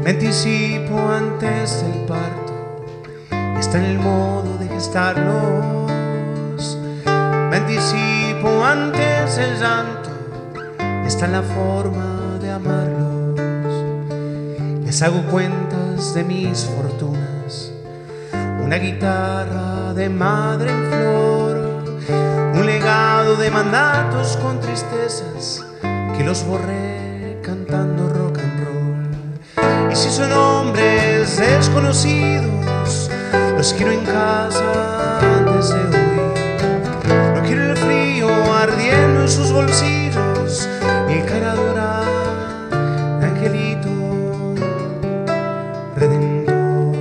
Me anticipo antes del parto, está en el modo de gestarlos. Me anticipo antes del llanto, está en la forma de amarlos. Les hago cuentas de mis fortunas, una guitarra de madre en flor, un legado de mandatos con tristezas que los borré cantando rock and roll. Y si son hombres desconocidos, los quiero en casa antes de hoy. No quiero el frío ardiendo en sus bolsillos, ni el cara dura de angelito redentor.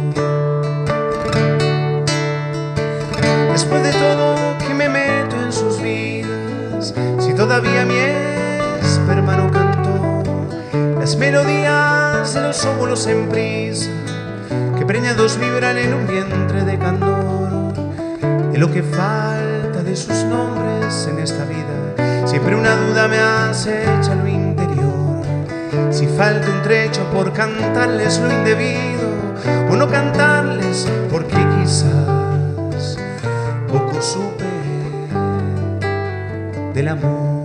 Después de todo que me meto en sus vidas, si todavía mi esperma no cantó las melodías de los óvulos en prisa, que preñados vibran en un vientre de candor, de lo que falta de sus nombres en esta vida, siempre una duda me acecha lo interior. Si falta un trecho por cantarles lo indebido, o no cantarles porque quizás poco supe del amor.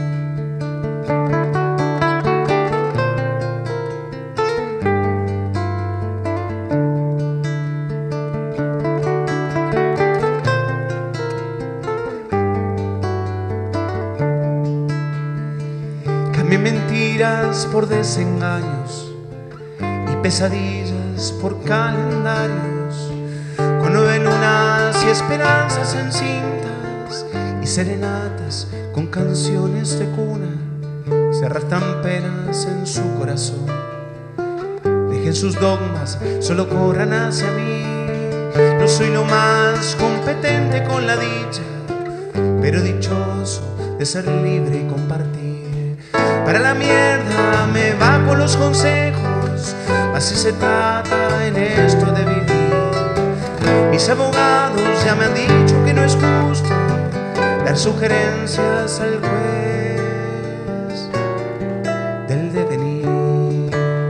Cambié mentiras por desengaños y pesadillas por calendarios, con 9 lunas y esperanzas en cintas y serenatas con canciones de cuna. Se arrastran penas en su corazón, dejen sus dogmas, solo corran hacia mí. No soy lo más competente con la dicha, pero dichoso de ser libre y compartir. Para la mierda me va con los consejos, así se trata en esto de vivir. Mis abogados ya me han dicho que no es justo dar sugerencias al juez del devenir.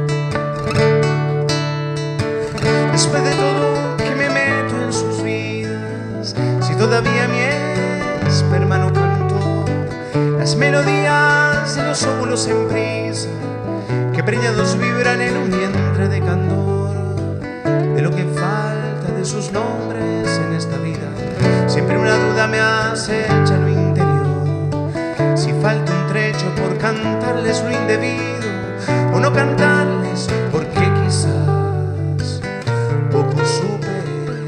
Después de todo que me meto en sus vidas, si todavía mi esperma no cantó las melodías de los óvulos en prisa, que preñados vibran en un vientre de candor, de lo que falta de sus nombres en esta vida, siempre una duda me acecha lo interior. Si falta un trecho por cantarles lo indebido, o no cantarles porque quizás poco supe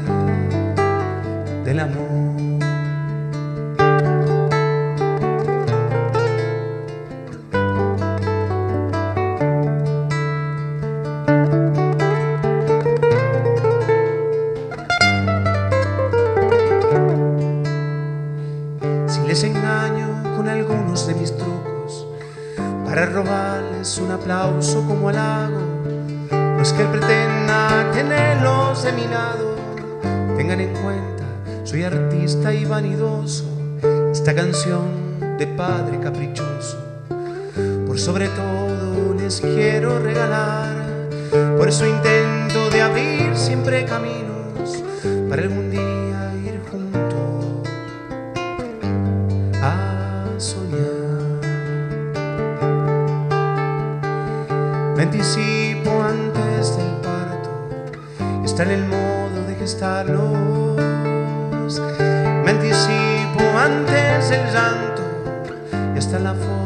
del amor. Les engaño con algunos de mis trucos para robarles un aplauso como halago. No es que pretenda tenerlos de mi lado, tengan en cuenta, soy artista y vanidoso. Esta canción de padre caprichoso, por sobre todo les quiero regalar. Por eso intento de abrir siempre caminos para algún día ir juntos a soñar. Me anticipo antes del parto, está en el modo de gestarlos. Me anticipo antes del llanto, y está en la forma